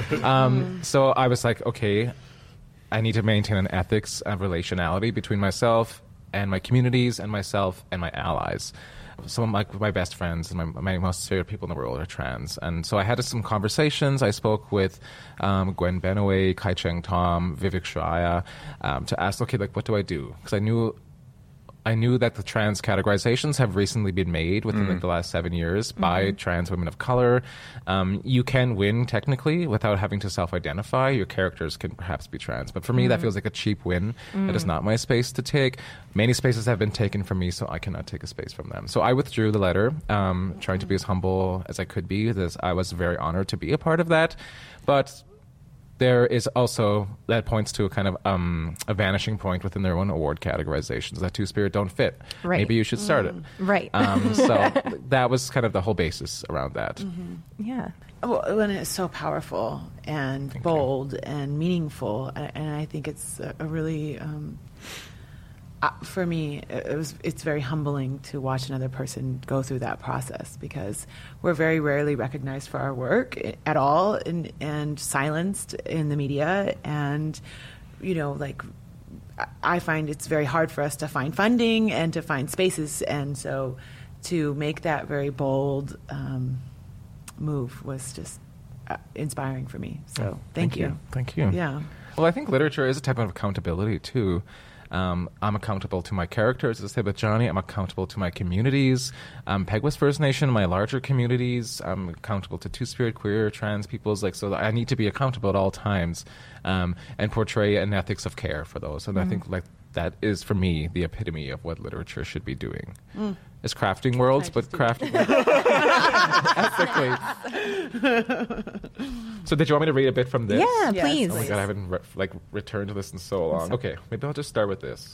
So I was like, okay, I need to maintain an ethics of relationality between myself and my communities and myself and my allies. Some of my best friends and my most favorite people in the world are trans. And so I had some conversations. I spoke with Gwen Benaway, Kai Cheng Tom, Vivek Shraya, to ask, okay, like, what do I do? Because I knew that the trans categorizations have recently been made within the last 7 years by trans women of color. You can win technically without having to self-identify. Your characters can perhaps be trans. But for me, that feels like a cheap win. That is not my space to take. Many spaces have been taken from me, so I cannot take a space from them. So I withdrew the letter, trying to be as humble as I could be. I was very honored to be a part of that. But there is also, that points to a kind of a vanishing point within their own award categorizations, that Two-Spirit don't fit. Right. Maybe you should start it. Right. So that was kind of the whole basis around that. Yeah. Well, and it's so powerful and bold and meaningful, and I think it's a really, for me, it's very humbling to watch another person go through that process, because we're very rarely recognized for our work at all, and silenced in the media, and I find it's very hard for us to find funding and to find spaces, and so to make that very bold move was just, inspiring for me. So thank you. Thank you. Yeah. Well, I think literature is a type of accountability too. I'm accountable to my characters, as I said with Johnny. I'm accountable to my communities, Peguis First Nation, my larger communities. I'm accountable to Two-Spirit, queer, trans peoples. So I need to be accountable at all times, and portray an ethics of care for those. And I think that is, for me, the epitome of what literature should be doing. It's crafting worlds, but crafting ethically. So did you want me to read a bit from this? Yeah, Yes, please. Oh my God, I haven't returned to this in so long. Okay, maybe I'll just start with this.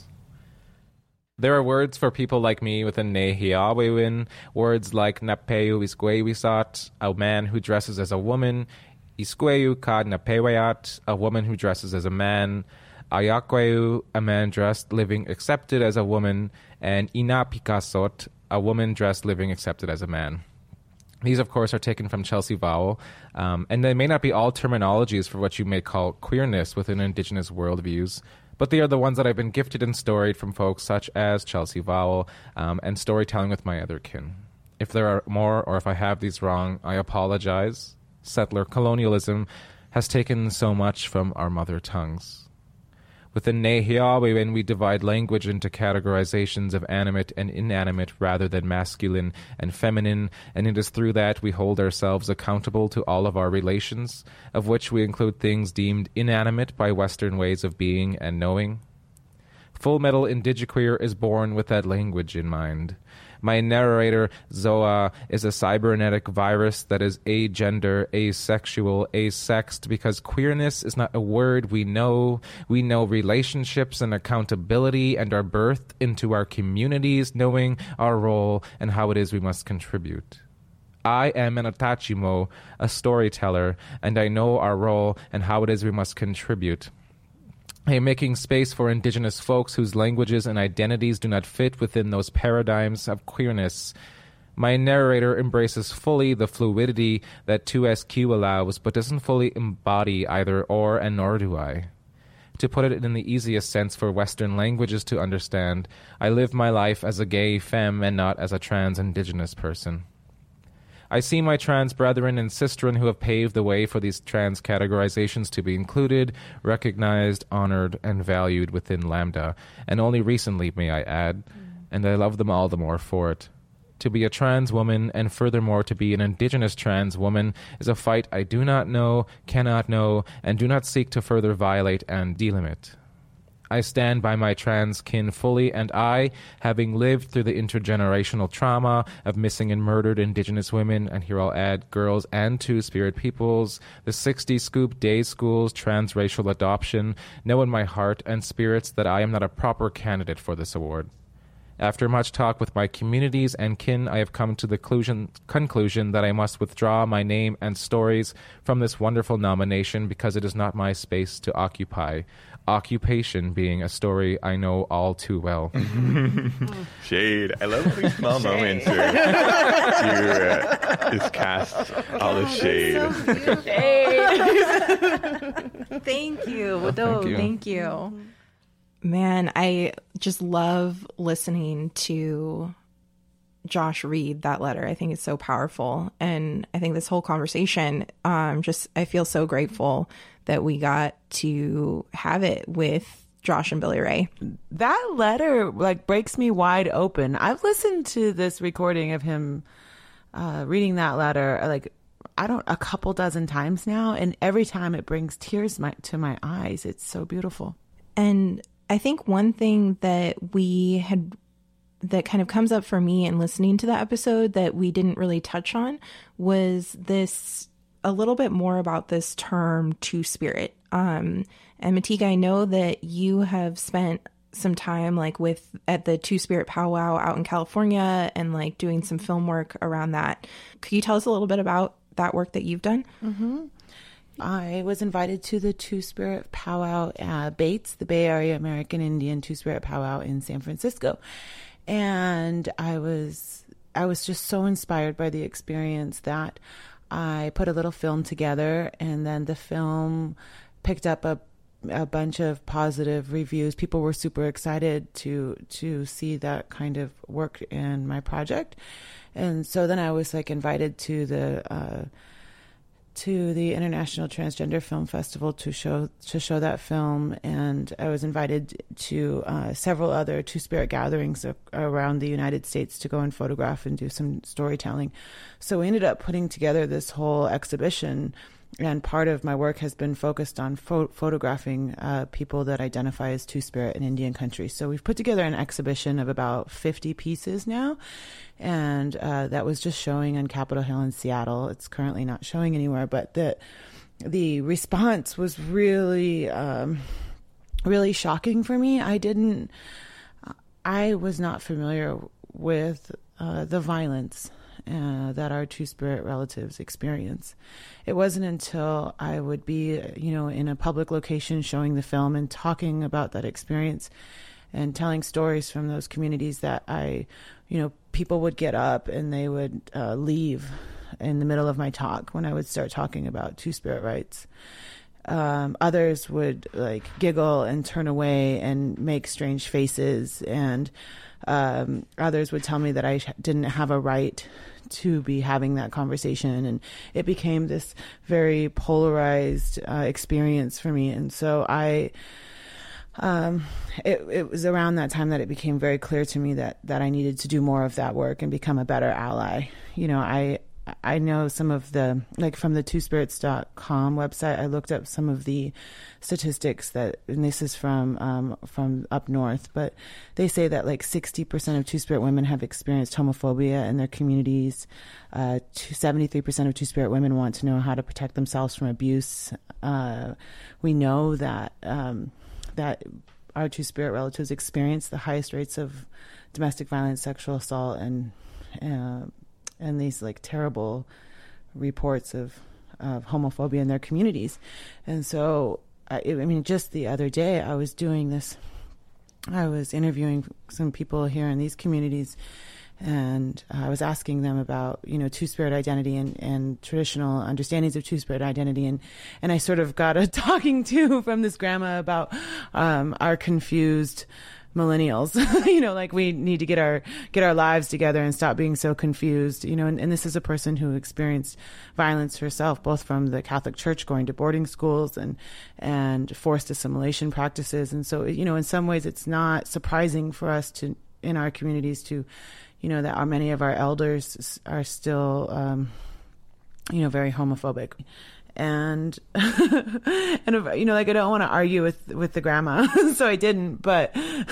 There are words for people like me within Nehiawewin, words like Napeu Isquewisat, a man who dresses as a woman, Isqueu Kad Napewayat, a woman who dresses as a man, Ayakweu, a man dressed, living, accepted as a woman, and Ina Pikasot, a woman dressed, living, accepted as a man. These, of course, are taken from Chelsea Vowell, and they may not be all terminologies for what you may call queerness within Indigenous worldviews, but they are the ones that I've been gifted and storied from folks such as Chelsea Vowell, and storytelling with my other kin. If there are more, or if I have these wrong, I apologize. Settler colonialism has taken so much from our mother tongues. Within Nehiawewin, we divide language into categorizations of animate and inanimate rather than masculine and feminine, and it is through that we hold ourselves accountable to all of our relations, of which we include things deemed inanimate by Western ways of being and knowing. Full Metal Indigiqueer is born with that language in mind. My narrator, Zoa, is a cybernetic virus that is agender, asexual, asexed, because queerness is not a word we know. We know relationships and accountability and our birth into our communities, knowing our role and how it is we must contribute. I am an Atachimo, a storyteller, and I know our role and how it is we must contribute. I am making space for Indigenous folks whose languages and identities do not fit within those paradigms of queerness. My narrator embraces fully the fluidity that 2SQ allows, but doesn't fully embody either or, and nor do I. To put it in the easiest sense for Western languages to understand, I live my life as a gay femme and not as a trans Indigenous person. I see my trans brethren and sistren who have paved the way for these trans categorizations to be included, recognized, honored, and valued within Lambda, and only recently, may I add, and I love them all the more for it. To be a trans woman, and furthermore to be an Indigenous trans woman, is a fight I do not know, cannot know, and do not seek to further violate and delimit. I stand by my trans kin fully, and I, having lived through the intergenerational trauma of missing and murdered Indigenous women, and here I'll add girls and Two-Spirit peoples, the 60 scoop day schools, transracial adoption, know in my heart and spirits that I am not a proper candidate for this award. After much talk with my communities and kin, I have come to the conclusion that I must withdraw my name and stories from this wonderful nomination because it is not my space to occupy. Occupation being a story I know all too well. Shade. I love these small moments where you just cast all the shade. Thank you. Thank you. Man, I just love listening to Josh read that letter. I think it's so powerful. And I think this whole conversation, I feel so grateful that we got to have it with Josh and Billy Ray. That letter breaks me wide open. I've listened to this recording of him reading that letter a couple dozen times now, and every time it brings tears to my eyes. It's so beautiful. And I think one thing that that kind of comes up for me in listening to the episode that we didn't really touch on was a little bit more about this term Two-Spirit. And Matika, I know that you have spent some time at the Two-Spirit powwow out in California and doing some film work around that. Could you tell us a little bit about that work that you've done? Mm-hmm. I was invited to the Two-Spirit powwow at Bates, the Bay Area American Indian Two-Spirit powwow in San Francisco. And I was just so inspired by the experience that I put a little film together, and then the film picked up a bunch of positive reviews. People were super excited to see that kind of work in my project. And so then I was invited to to the International Transgender Film Festival to show that film, and I was invited to several other Two-Spirit gatherings around the United States to go and photograph and do some storytelling. So we ended up putting together this whole exhibition, and part of my work has been focused on photographing people that identify as Two-Spirit in Indian country. So we've put together an exhibition of about 50 pieces now, and that was just showing on Capitol Hill in Seattle. It's currently not showing anywhere, but the response was really, really shocking for me. I was not familiar with the violence that our Two-Spirit relatives experience. It wasn't until I would be, in a public location showing the film and talking about that experience and telling stories from those communities that people would get up and they would leave in the middle of my talk when I would start talking about Two-Spirit rights. Others would giggle and turn away and make strange faces, and others would tell me that I didn't have a right to be having that conversation, and it became this very polarized experience for me. And so it was around that time that it became very clear to me that I needed to do more of that work and become a better ally. I know some of the, from the twosspirits.com website, I looked up some of the statistics and this is from up north, but they say that 60% of Two-Spirit women have experienced homophobia in their communities. 73% of Two-Spirit women want to know how to protect themselves from abuse. We know that our Two-Spirit relatives experience the highest rates of domestic violence, sexual assault, and these terrible reports of homophobia in their communities. And so, just the other day I was doing this, I was interviewing some people here in these communities, and I was asking them about, Two-Spirit identity and traditional understandings of Two-Spirit identity. And I sort of got a talking to from this grandma about our confused millennials, we need to get our lives together and stop being so confused, and this is a person who experienced violence herself, both from the Catholic Church, going to boarding schools and forced assimilation practices. And so, in some ways it's not surprising for us in our communities to, that many of our elders are still, very homophobic. And, I don't want to argue with the grandma, so I didn't, but,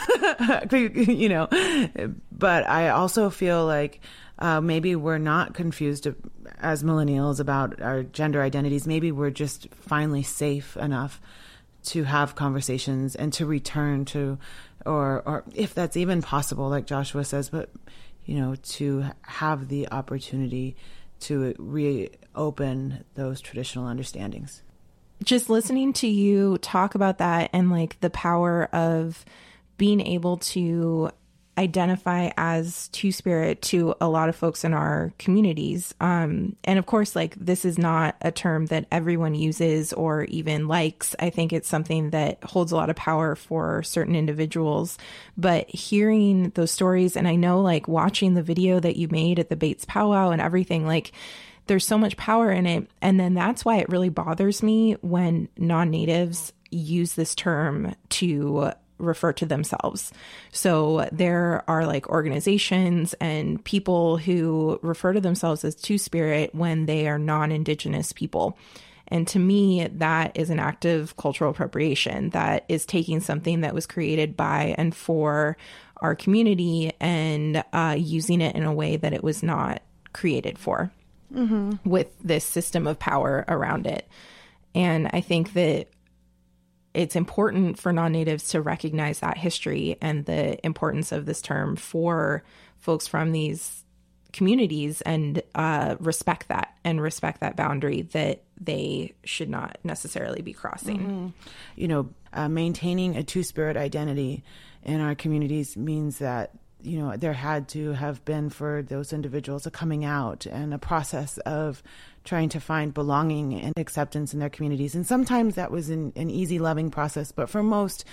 but I also feel maybe we're not confused as millennials about our gender identities. Maybe we're just finally safe enough to have conversations and to return to, or if that's even possible, like Joshua says, but, to have the opportunity to reopen those traditional understandings. Just listening to you talk about that and the power of being able to identify as Two-Spirit to a lot of folks in our communities. And of course, this is not a term that everyone uses or even likes. I think it's something that holds a lot of power for certain individuals. But hearing those stories, and I know watching the video that you made at the Bates powwow and everything, there's so much power in it. And then that's why it really bothers me when non-natives use this term to refer to themselves. So there are organizations and people who refer to themselves as Two-Spirit when they are non-Indigenous people. And to me, that is an act of cultural appropriation. That is taking something that was created by and for our community and using it in a way that it was not created for, with this system of power around it. And I think that it's important for non-natives to recognize that history and the importance of this term for folks from these communities and respect that boundary that they should not necessarily be crossing. Maintaining a Two-Spirit identity in our communities means that, there had to have been for those individuals a coming out and a process of trying to find belonging and acceptance in their communities. And sometimes that was an easy, loving process. But for most,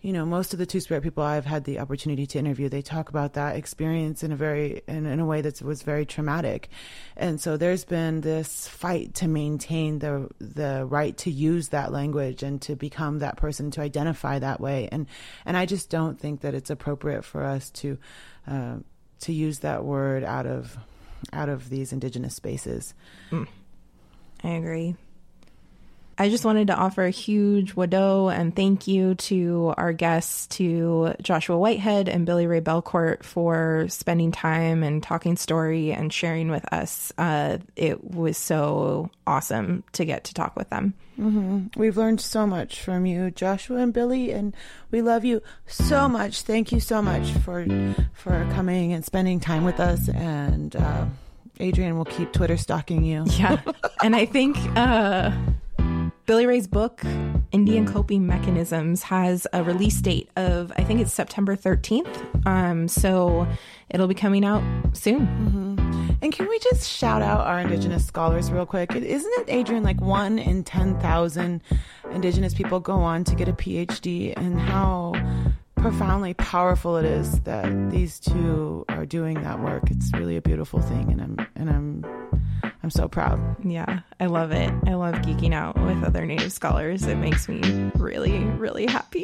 most of the Two-Spirit people I've had the opportunity to interview, they talk about that experience in a way that was very traumatic. And so there's been this fight to maintain the right to use that language and to become that person, to identify that way. And I just don't think that it's appropriate for us to use that word out of these Indigenous spaces. I agree. I just wanted to offer a huge wado and thank you to our guests, to Joshua Whitehead and Billy Ray Belcourt, for spending time and talking story and sharing with us. It was so awesome to get to talk with them. Mm-hmm. We've learned so much from you, Joshua and Billy, and we love you so much. Thank you so much for coming and spending time with us. And Adrienne will keep Twitter stalking you. Yeah. And I think Billy Ray's book, Indian Coping Mechanisms, has a release date of, I think it's September 13th. So it'll be coming out soon. Mm-hmm. And can we just shout out our Indigenous scholars real quick? Isn't it, Adrienne, like 1 in 10,000 Indigenous people go on to get a PhD, and how profoundly powerful it is that these two are doing that work? It's really a beautiful thing, and I'm so proud. Yeah, I love it. I love geeking out with other Native scholars. It makes me really, really happy.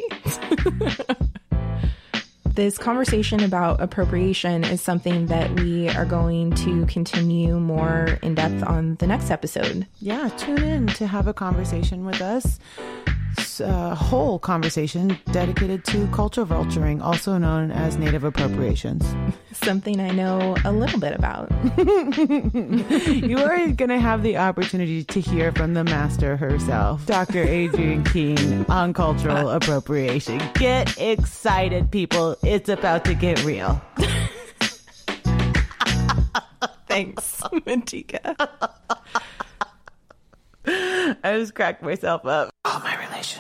This conversation about appropriation is something that we are going to continue more in depth on the next episode. Yeah, tune in to have a conversation with us. A whole conversation dedicated to culture vulturing, also known as Native appropriations. Something I know a little bit about. You are going to have the opportunity to hear from the master herself, Dr. Adrienne King, on cultural appropriation. Get excited, people. It's about to get real. Thanks, Mantika. I just cracked myself up. All my relations.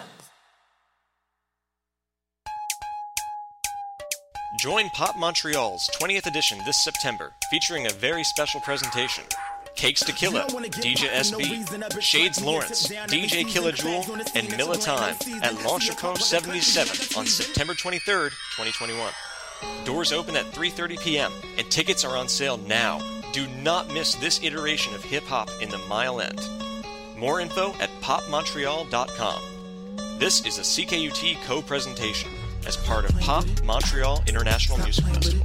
Join Pop Montreal's 20th edition this September, featuring a very special presentation. Cakes Tequila, DJ SB, Shades Lawrence, DJ Killajoule, and Milla Time at L'Entrecote 77 on September 23rd, 2021. Doors open at 3:30 p.m. and tickets are on sale now. Do not miss this iteration of hip-hop in the Mile End. More info at popmontreal.com. This is a CKUT co-presentation as part of Pop Montreal International Music Festival.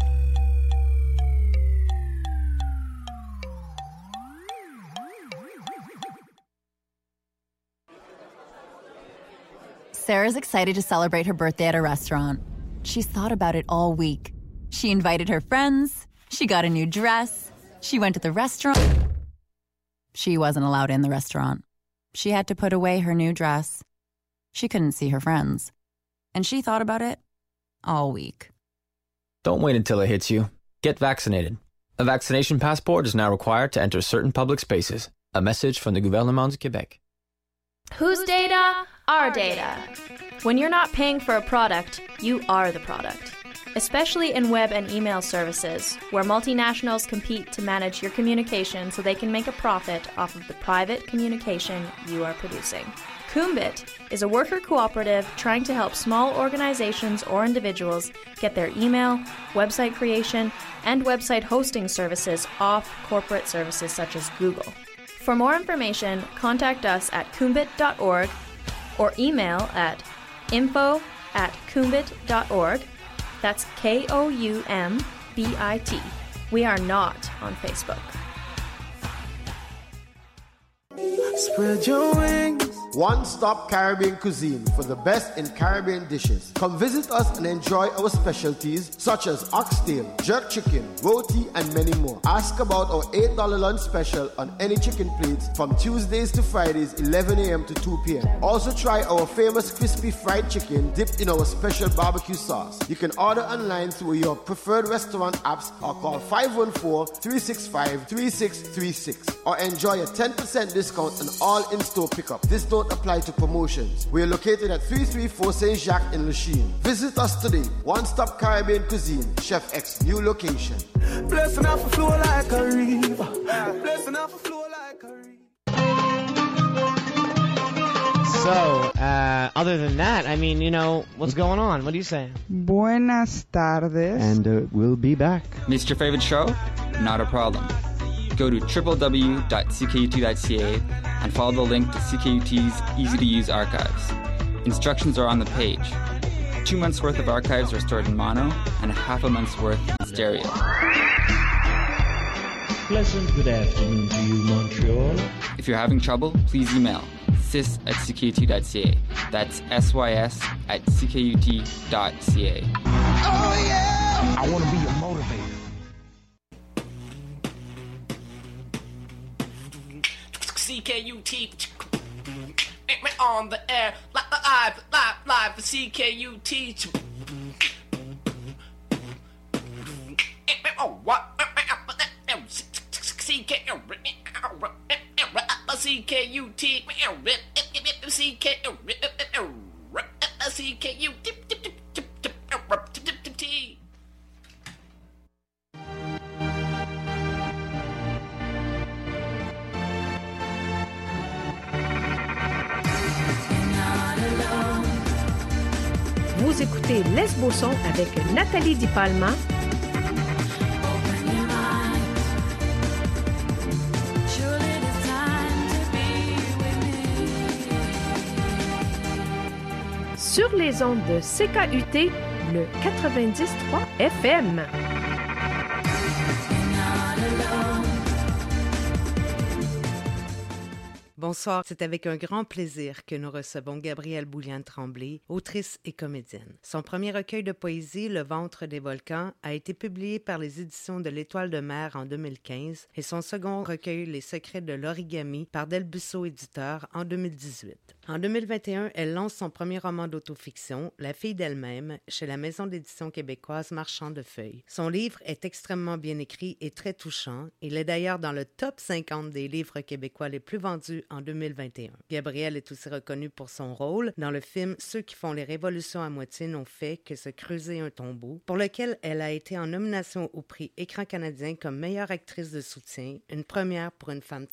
Sarah's excited to celebrate her birthday at a restaurant. She's thought about it all week. She invited her friends. She got a new dress. She went to the restaurant. She wasn't allowed in the restaurant. She had to put away her new dress. She couldn't see her friends. And she thought about it all week. Don't wait until it hits you. Get vaccinated. A vaccination passport is now required to enter certain public spaces. A message from the Gouvernement du Québec. Whose data? Our data. When you're not paying for a product, you are the product. Especially in web and email services, where multinationals compete to manage your communication so they can make a profit off of the private communication you are producing. Kumbit is a worker cooperative trying to help small organizations or individuals get their email, website creation, and website hosting services off corporate services such as Google. For more information, contact us at kumbit.org or email at info@kumbit.org. That's KOUMBIT. We are not on Facebook. Spread your wings. One-stop Caribbean cuisine for the best in Caribbean dishes. Come visit us and enjoy our specialties such as oxtail, jerk chicken, roti, and many more. Ask about our $8 lunch special on any chicken plates from Tuesdays to Fridays, 11 a.m. to 2 p.m. Also try our famous crispy fried chicken dipped in our special barbecue sauce. You can order online through your preferred restaurant apps or call 514-365-3636 or enjoy a 10% discount on all in-store pickup. This don't apply to promotions. We are located at 334 Saint Jacques in Lachine. Visit us today. One Stop Caribbean Cuisine, Chef X new location. Blessing off a flow like a river. Blessing off a flow like a river. So, other than that, I mean, what's going on? What are you saying? Buenas tardes. And we'll be back. Missed your favorite show? Not a problem. Go to www.ckut.ca and follow the link to CKUT's easy-to-use archives. Instructions are on the page. 2 months' worth of archives are stored in mono and half a month's worth in stereo. Pleasant good afternoon to you, Montreal. If you're having trouble, please email sys@ckut.ca. That's sys@ckut.ca. Oh yeah! I want to be your motivator. CKUT on the air, live for CKUT. Oh, what? Vous écoutez Lesbo-son avec Nathalie Di Palma. Sur les ondes de CKUT, le 93.3 FM. Bonsoir, c'est avec un grand plaisir que nous recevons Gabrielle Bouliane-Tremblay, autrice et comédienne. Son premier recueil de poésie, Le ventre des volcans, a été publié par les éditions de l'Étoile de mer en 2015 et son second recueil, Les secrets de l'origami, par Del Busso éditeur en 2018. En 2021, elle lance son premier roman d'autofiction, La fille d'elle-même, chez la maison d'édition québécoise Marchand de Feuilles. Son livre est extrêmement bien écrit et très touchant. Il est d'ailleurs dans le top 50 des livres québécois les plus vendus en 2021. Gabrielle est aussi reconnue pour son rôle dans le film Ceux qui font les révolutions à moitié n'ont fait que se creuser un tombeau, pour lequel elle a été en nomination au prix Écran canadien comme meilleure actrice de soutien, une première pour une femme